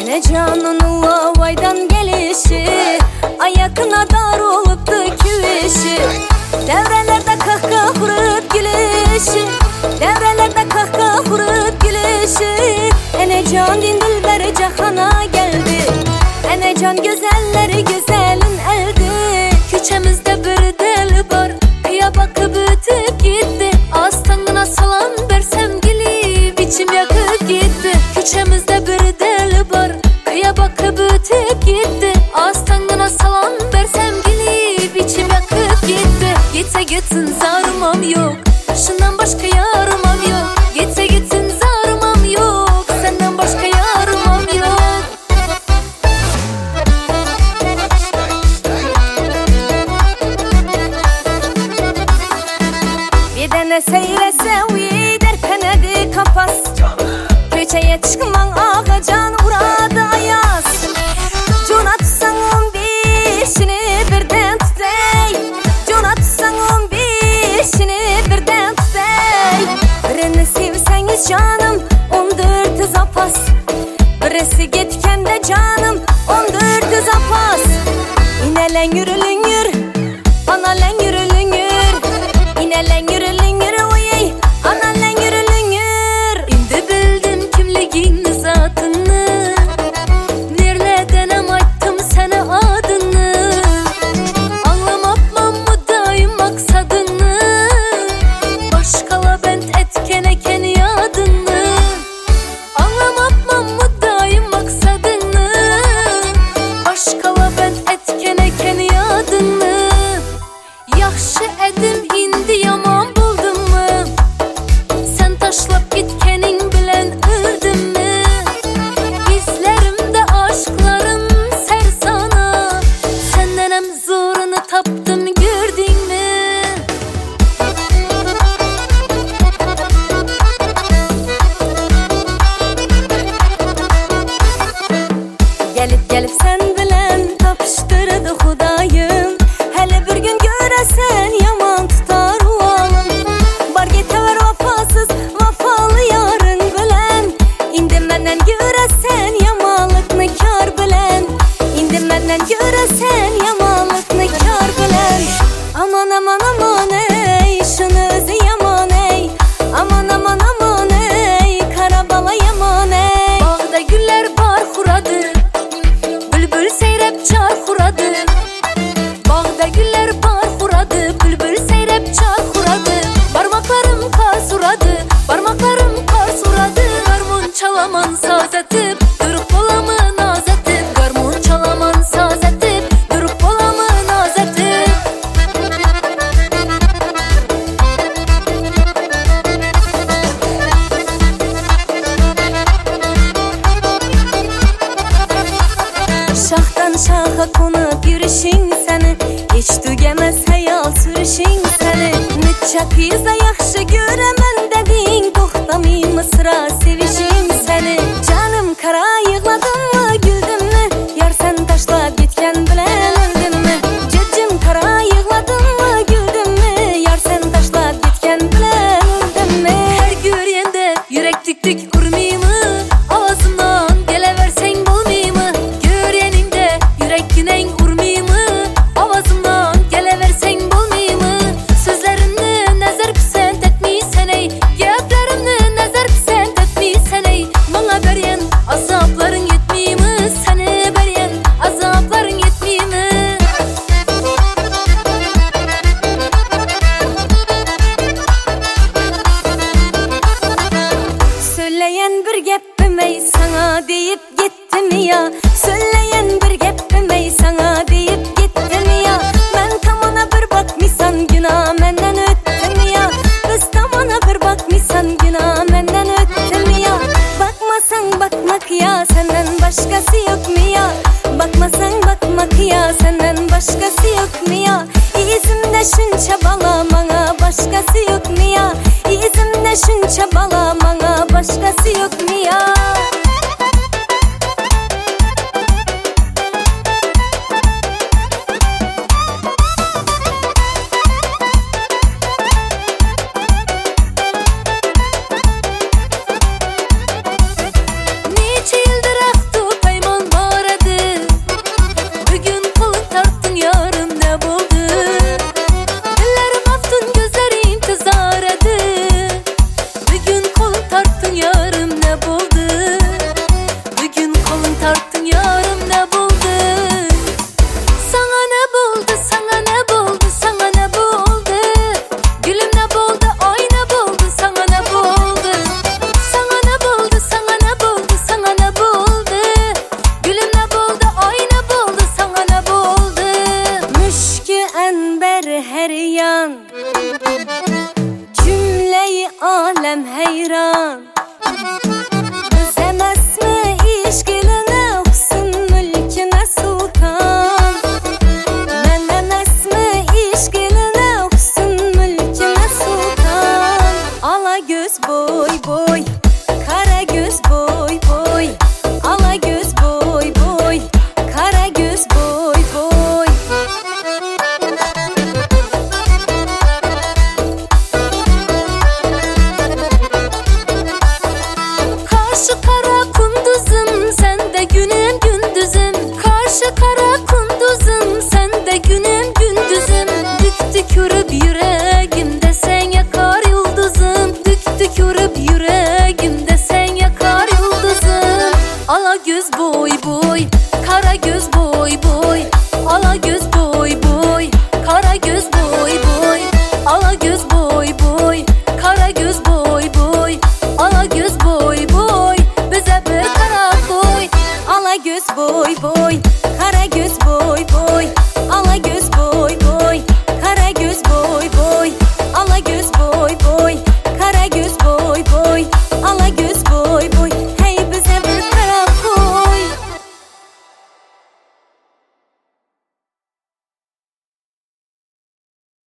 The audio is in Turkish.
Ene canın lavaydan gelişi, ayakına dar olupdu küvişi. Devrelerde kahkaha vurup gülüşü, devrelerde kahkaha vurup gülüşü. Ene can din dilberi cahana geldi, ene can güzelleri güzelin eldi. Küçemizde bir deli var, kıya bakıp ötüp gitti. Astanına salam versem gelip içim yakıp gitti. Küçemizde bir deli var, kıya bakıp ötüp gitti. Astanına salam versem gelip içim yakıp gitti. Gitse gitsin zarmam yok, şundan başka yarmam yok. Gitse gitsin zarmam yok, senden başka yarmam yok. Bir dene seyrese uyder penedi kapas. Köçeye çıkman ağacan uradı ayaz. Cuna tutsan 15'ini birden tutay. Cuna tutsan 15'ini birden tutay. Birini sevseniz canım 14 zapas. Birisi gitken de canım 14 zapas. İnelen yürülün yür, analen yürülün yür. İnelen yürülün yür, oy analen yürülün yür. İndi bildim kimligin zatını, nereden açtım sana adını. Anlamam mı daim maksadını, başkala bent etken eken yadını. Anlamam mı daim maksadını, başkala bent etken eken yadını. Yaxşı edim indi yaman buldum mu? Sen taşlap gitkenin bilen öldüm mü? İzlerimde aşklarım sersana, senden hem zorunu taptım gördün mü? Gelip sen bilen tapıştırdı Hudayım. Hele bir gün göresen yaman tutar ualım. Bar gitever vafasız vafalı yarın bilen. İndi menden göresen yamalıkны kar bilen. İndi menden göresen yamalıkны kar bilen. Aman aman aman ey, şunu özü yaman ey. Aman aman aman ey, kara bala yaman ey. Bağda güller bar kuradı, bülbül seyrep çar kuradı. Bağda güller bar kuradı, bülbül seyrep çar kuradı. Parmaklarım kar suradı, parmaklarım kar suradı. Garmon çalaman saz etip, durup olamı naz etip. Garmon çalaman saz etip, durup olamı naz etip. Şahtan şaha konup yürüşün seni, hiç tügemez hayal sürüşün seni. Nıçak yüze yaxşı göremem dedin, toxtamayım mısra sevişin seni. Canım kara yığladın mı güldün mü, yar sen taşlap gitken bilen öldün mü? Cicim kara yığladın mı güldün mü, yar sen taşlap gitken bilen öldün mü? Her görende yürek tik tik urmayı mı, ağzımdan geleversen bulmayı mı? Göreninde yürek yinen urmayı mı, ağzımdan geleversen bulmayı mı? Sözlerini nazar pisent etmiysen ey, geplerini nazar pisent etmiysen ey. Bana beryen azapların yetmiyor mu, sana beryen azapların yetmiyor mu? Söyleyen bir gepim ey sana deyip gittim ya. Söyleyen bir gepim ey sana deyip gittim ya. Ben tamana bir bakmışsan günah menden öttüm ya. Kız tamana bir bakmışsan günah menden öttüm ya. Bakmasan bakmak ya, senden başkası yok mu ya? Bakmasan bakmak ya, senden başkası yok mu ya? İzimde şunça bala bana başkası yok mu ya? İzimde şunça bala bana başkası yok mu ya? tarttın yarım ne buldu? Sana ne buldu, sana ne buldu, sana ne buldu? Gülüm ne buldu, ay ne buldu, sana ne buldu? Sana ne buldu, sana ne buldu, sana ne buldu? Gülüm ne buldu, ay ne buldu, sana ne buldu? Müşkü enber her yan, cümleyi alem heyran. Özemez mi işgiline, husn mülküne sultan? Menemez mi işgiline, husn mülküne sultan? Ala göz boy boy, kara göz boy boy. Ala göz boy boy, kara göz boy boy. Karşı kara kunduzum, sen de günüm gündüzüm. Karşı kara kunduzum, sen de günüm gündüzüm. Dük tükürüp yüreğimde sen yakar yıldızım. Dük tükürüp yüreğimde sen yakar yıldızım. Ala göz boy boy, kara göz boy boy.